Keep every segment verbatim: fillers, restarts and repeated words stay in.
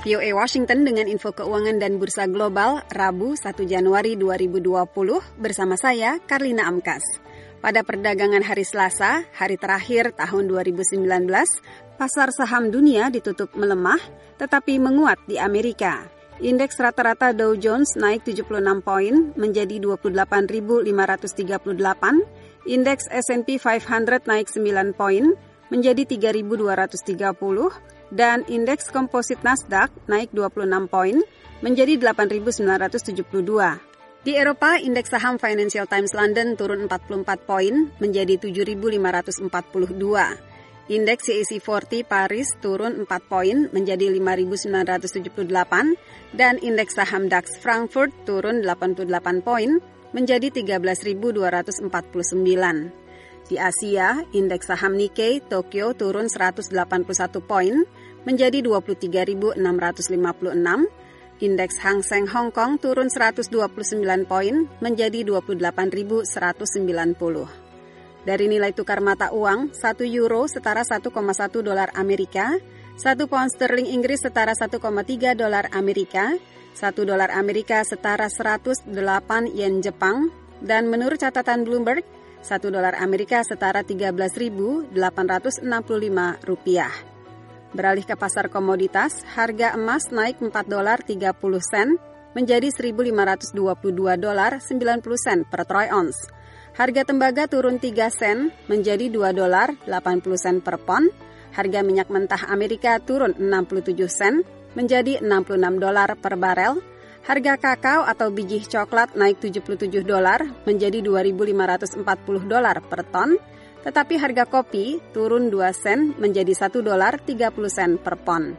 V O A Washington dengan info keuangan dan bursa global Rabu satu Januari dua ribu dua puluh bersama saya Karlina Amkas. Pada perdagangan hari Selasa, hari terakhir tahun dua ribu sembilan belas, pasar saham dunia ditutup melemah tetapi menguat di Amerika. Indeks rata-rata Dow Jones naik tujuh puluh enam poin menjadi dua puluh delapan ribu lima ratus tiga puluh delapan, indeks S and P lima ratus naik sembilan poin menjadi tiga ribu dua ratus tiga puluh, dan indeks komposit Nasdaq naik dua puluh enam poin menjadi delapan ribu sembilan ratus tujuh puluh dua. Di Eropa, indeks saham Financial Times London turun empat puluh empat poin menjadi tujuh ribu lima ratus empat puluh dua. Indeks C A C empat puluh Paris turun empat poin menjadi lima ribu sembilan ratus tujuh puluh delapan dan indeks saham DAX Frankfurt turun delapan puluh delapan poin menjadi tiga belas ribu dua ratus empat puluh sembilan. Di Asia, indeks saham Nikkei Tokyo turun seratus delapan puluh satu poin menjadi dua puluh tiga ribu enam ratus lima puluh enam. Indeks Hang Seng Hong Kong turun seratus dua puluh sembilan poin menjadi dua puluh delapan ribu seratus sembilan puluh. Dari nilai tukar mata uang, satu euro setara satu koma satu dolar Amerika, satu pound sterling Inggris setara satu koma tiga dolar Amerika, satu dolar Amerika setara seratus delapan yen Jepang, dan menurut catatan Bloomberg, satu dolar Amerika setara tiga belas ribu delapan ratus enam puluh lima rupiah. Beralih ke pasar komoditas, harga emas naik empat dolar tiga puluh sen menjadi seribu lima ratus dua puluh dua dolar sembilan puluh sen per troy ounce. Harga tembaga turun tiga sen menjadi dua dolar delapan puluh sen per pon. Harga minyak mentah Amerika turun enam puluh tujuh sen menjadi enam puluh enam dolar per barel. Harga kakao atau biji coklat naik tujuh puluh tujuh dolar menjadi dua ribu lima ratus empat puluh dolar per ton. Tetapi harga kopi turun dua sen menjadi satu dolar tiga puluh sen per pon.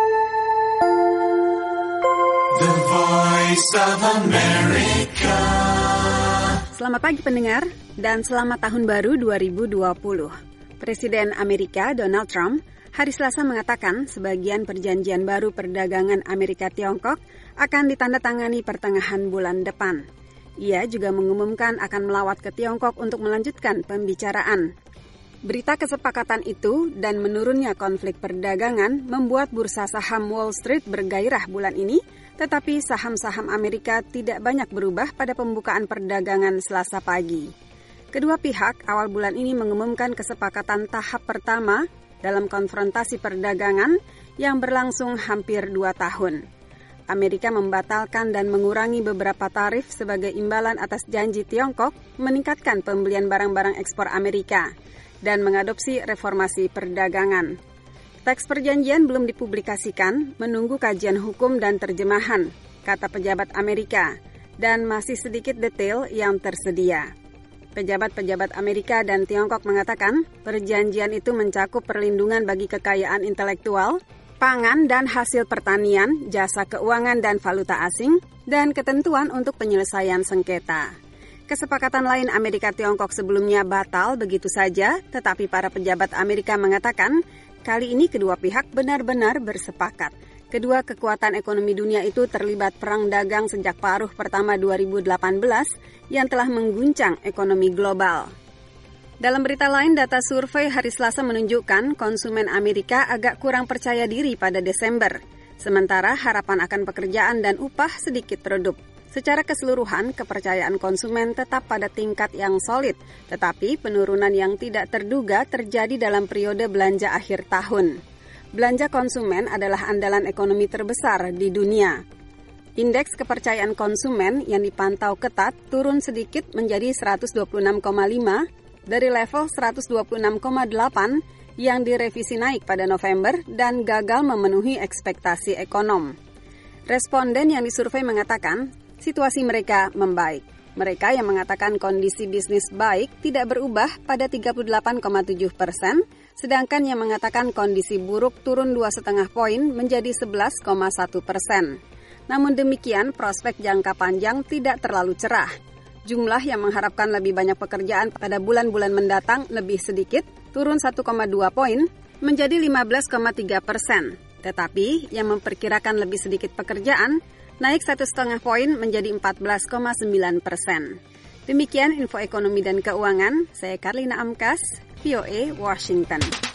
The Voice of America. Selamat pagi pendengar, dan selamat tahun baru dua ribu dua puluh. Presiden Amerika Donald Trump hari Selasa mengatakan sebagian perjanjian baru perdagangan Amerika-Tiongkok akan ditandatangani pertengahan bulan depan. Ia juga mengumumkan akan melawat ke Tiongkok untuk melanjutkan pembicaraan. Berita kesepakatan itu dan menurunnya konflik perdagangan membuat bursa saham Wall Street bergairah bulan ini, tetapi saham-saham Amerika tidak banyak berubah pada pembukaan perdagangan Selasa pagi. Kedua pihak awal bulan ini mengumumkan kesepakatan tahap pertama dalam konfrontasi perdagangan yang berlangsung hampir dua tahun. Amerika membatalkan dan mengurangi beberapa tarif sebagai imbalan atas janji Tiongkok meningkatkan pembelian barang-barang ekspor Amerika dan mengadopsi reformasi perdagangan. Teks perjanjian belum dipublikasikan, menunggu kajian hukum dan terjemahan, kata pejabat Amerika, dan masih sedikit detail yang tersedia. Pejabat-pejabat Amerika dan Tiongkok mengatakan perjanjian itu mencakup perlindungan bagi kekayaan intelektual, pangan dan hasil pertanian, jasa keuangan dan valuta asing, dan ketentuan untuk penyelesaian sengketa. Kesepakatan lain Amerika-Tiongkok sebelumnya batal begitu saja, tetapi para pejabat Amerika mengatakan kali ini kedua pihak benar-benar bersepakat. Kedua kekuatan ekonomi dunia itu terlibat perang dagang sejak paruh pertama dua ribu delapan belas yang telah mengguncang ekonomi global. Dalam berita lain, data survei hari Selasa menunjukkan konsumen Amerika agak kurang percaya diri pada Desember, sementara harapan akan pekerjaan dan upah sedikit redup. Secara keseluruhan, kepercayaan konsumen tetap pada tingkat yang solid, tetapi penurunan yang tidak terduga terjadi dalam periode belanja akhir tahun. Belanja konsumen adalah andalan ekonomi terbesar di dunia. Indeks kepercayaan konsumen yang dipantau ketat turun sedikit menjadi seratus dua puluh enam koma lima dari level seratus dua puluh enam koma delapan yang direvisi naik pada November dan gagal memenuhi ekspektasi ekonom. Responden yang disurvei mengatakan situasi mereka membaik. Mereka yang mengatakan kondisi bisnis baik tidak berubah pada tiga puluh delapan koma tujuh persen, sedangkan yang mengatakan kondisi buruk turun dua koma lima poin menjadi sebelas koma satu persen. Namun demikian, prospek jangka panjang tidak terlalu cerah. Jumlah yang mengharapkan lebih banyak pekerjaan pada bulan-bulan mendatang lebih sedikit, turun satu koma dua poin menjadi lima belas koma tiga persen. Tetapi yang memperkirakan lebih sedikit pekerjaan naik satu koma lima poin menjadi empat belas koma sembilan persen. Demikian info ekonomi dan keuangan, saya Karlina Amkas, V O A Washington.